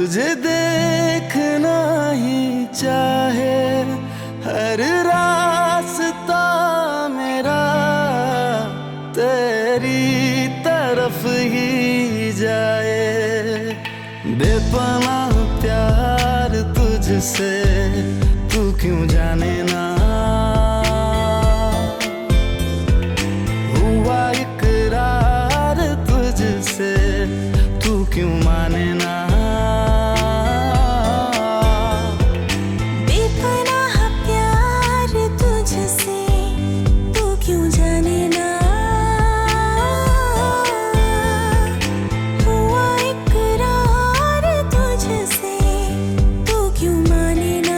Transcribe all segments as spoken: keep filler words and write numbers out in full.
तुझे देखना ही चाहे हर रास्ता मेरा तेरी तरफ ही जाए। बेपनाह प्यार तुझसे तू क्यों जाने ना, हुआ इकरार तुझसे तू क्यों माने ना। बेपनाह प्यार तुझसे तू क्यों जाने ना, हुआ इकरार तुझसे तू क्यों माने ना।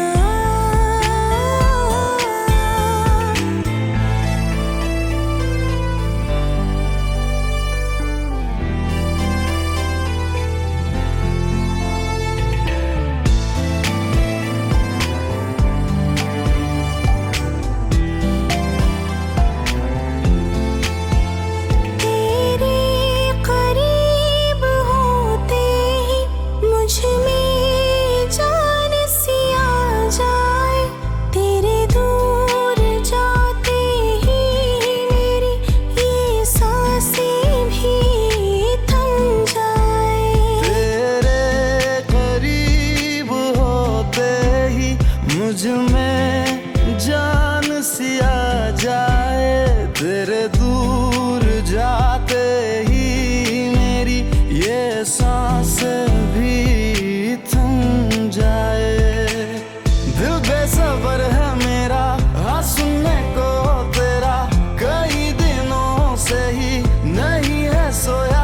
मुझ में जान सी आ जाए, तेरे दूर जाते ही मेरी ये सांस भी थम जाए। दिल बेसब्र है मेरा हाँ सुनने को तेरा, कई दिनों से ही नहीं है सोया।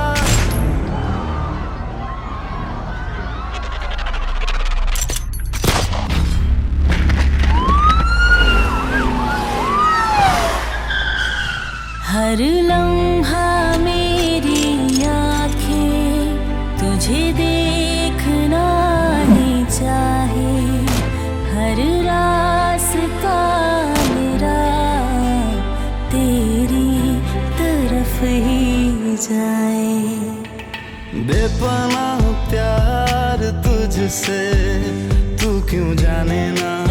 हर लम्हा मेरी आँखें तुझे देखना ही चाहे, हर रास्ता मेरा तेरी तरफ ही जाए। बेपनाह प्यार तुझसे तू क्यों जाने ना,